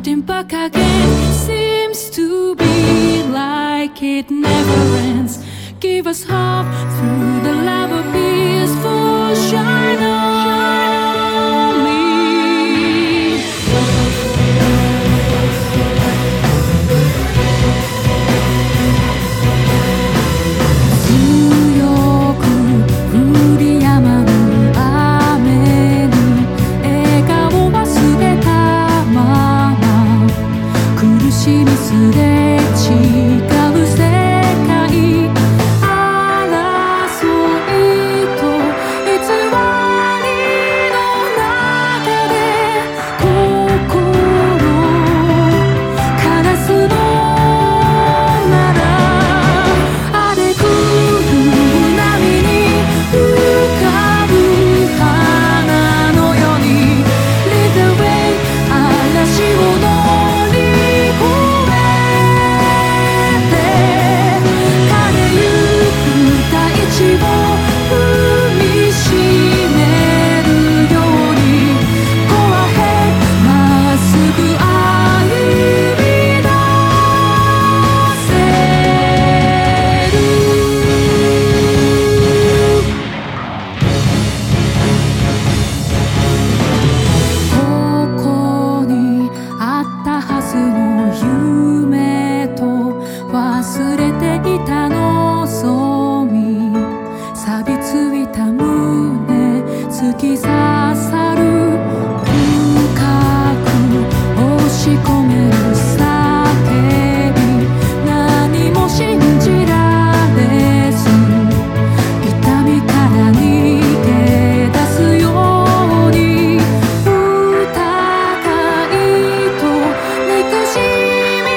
starting back again. Seems to be like it never ends. Give us hope through the love of peaceful shine on me. 強く降り止まぬ雨に笑顔忘れたまま苦しみすれ違う世界忘れていた望み錆びついた胸突き刺さる深く押し込める叫び何も信じられず痛みから逃げ出すように疑いと憎しみ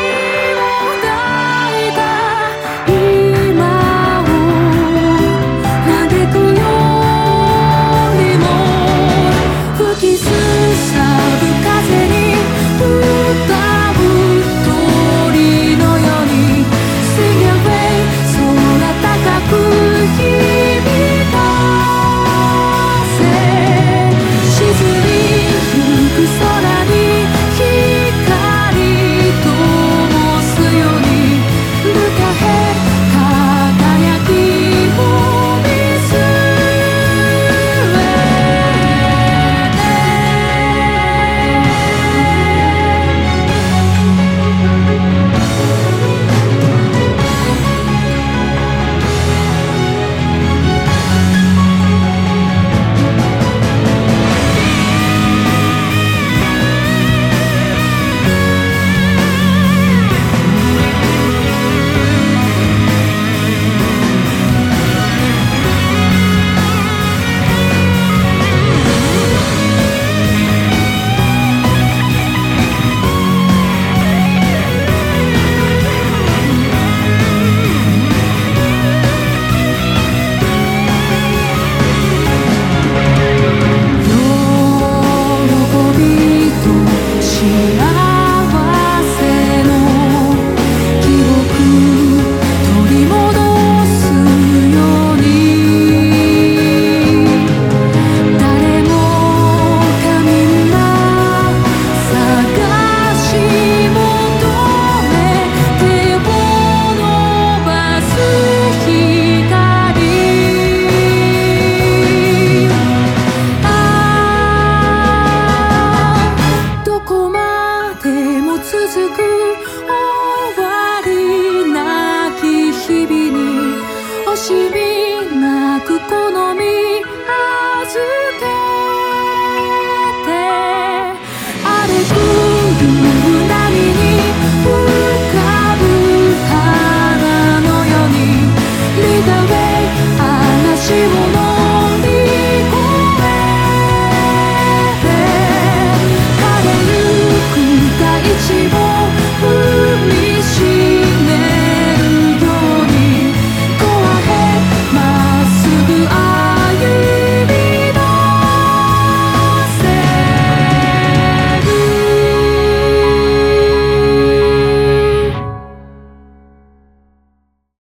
喜びと幸